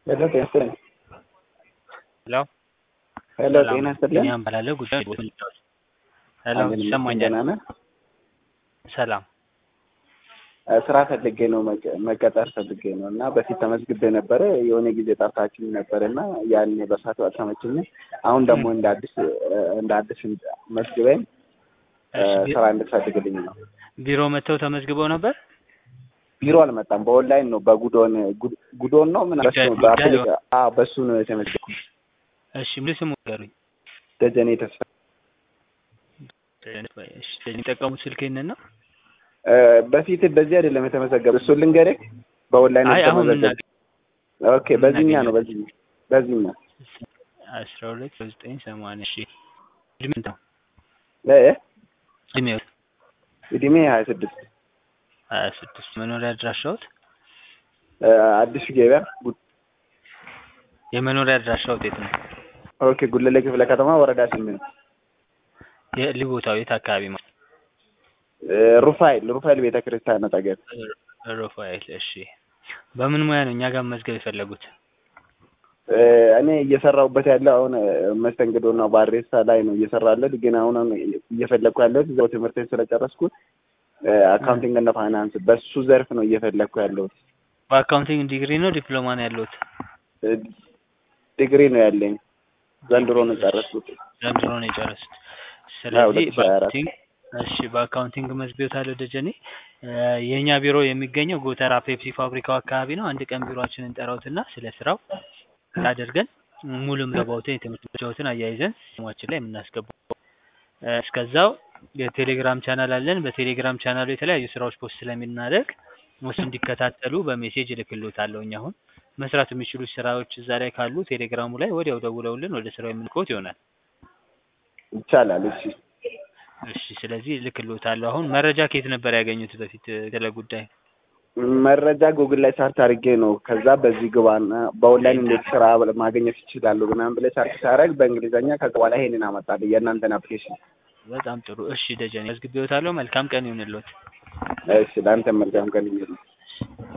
ሄሎ ጤና ይስጥልኝ። ሄሎ ሄሎ ጤና ይስጥልኝ። እኛም ባላለው ጉዳይ ሄሎ አለን ይሰማኛል። ደህና ነህ? ሰላም ስራ ፈልጌ ነው መቀጠር ፈልጌ ነው እና በፊት ተመዝግቤ ነበረ የሆነ ጊዜ ጠርታችሁ ነበር እና ያን በሰዓቱ አልተመቸኝም። አሁን ደግሞ እንደ አዲስ መዝግበኝ ስራ እንድትፈልግልኝ ነው። ቢሮ መተው ተመዝግበው ነበር? ቢሮ አልመጣም፣ በኦንላይን ነው። ጉዶን ነው ምን በሱ ነው የተመዘግኩት። እሺ ምን ስሙ ንገሩኝ። ደጀኔ ተስፋ። እሺ የሚጠቀሙት ስልክ ይሄንን ነው? በፊት እንደዚህ አይደለም የተመዘገበ። እሱን ልንገርህ፣ በኦንላይን ነው የተመዘገበ። ኦኬ በዚህኛ ነው በዚህኛ 12 እሺ እድሜ ነው እድሜ 26 መኖሪያ አድራሻዎት? አዲሱ ገበያ። የመኖሪያ አድራሻዎት የት ነው? ኦኬ ጉለሌ ክፍለ ከተማ ወረዳ 8 የቦታው የት አካባቢ ማለት? ሩፋኤል ቤተክርስቲያን አጠገብ። ሩፋኤል። እሺ በምን ሙያ ነው እኛ ጋር መዝገብ የፈለጉት? እኔ እየሰራሁበት ያለው አሁን መስተንግዶና ባሬሳ ላይ ነው እየሰራለሁ። ግን አሁን እየፈለኩ ያለሁት እዛው ትምህርቴን ስለጨረስኩት አካውንቲንግ እና ፋይናንስ በሱ ዘርፍ ነው እየፈለኩ ያለሁት። በአካውንቲንግ ዲግሪ ነው ዲፕሎማ ነው ያለሁት? ዲግሪ ነው ያለኝ። ዘንድሮ ነው የጨረስኩት። ስለዚህ በአካውንቲንግ መዝግቦታለሁ ደጀኔ። የኛ ቢሮ የሚገኘው ጎተራ ፔፕሲ ፋብሪካው አካባቢ ነው። አንድ ቀን ቢሮአችንን እንጠራውትና ስለ ስራው አድርገን ሙሉ ምዝገባዎትን የትምህርት ምዝገባዎትን አያይዘን ስማችን ላይ የምናስገባው። እስከዛው የቴሌግራም ቻናል አለን። በቴሌግራም ቻናሉ የተለያዩ ስራዎች ፖስት ስለምናደርግ እሱ እንዲከታተሉ በሜሴጅ እልክልዎታለሁ። አሁን መስራት የሚችሉ ስራዎች እዛ ላይ ካሉ ቴሌግራሙ ላይ ወዲያው ደውለውልን ወደ ስራው የምንልክዎት ይሆናል። ይቻላል። እሺ ስለዚህ እልክልዎታለሁ። አሁን መረጃ ከየት ነበር ያገኙት በፊት ስለ ጉዳይ? መረጃ ጉግል ላይ ሰርች አድርጌ ነው። ከዛ በዚህ ግባና በኦንላይን እንዴት ስራ ማግኘት ይችላሉ ምናምን ብለህ ሰርች ሳደርግ በእንግሊዘኛ፣ ከዛ በኋላ ይሄንን አመጣልኝ የእናንተን አፕሊኬሽን። በጣም ጥሩ። እሺ ደጀኔ መዝግቤዎታለሁ። መልካም ቀን ይሁንልዎት። እሺ ለአንተም መልካም ቀን ይሁንልህ።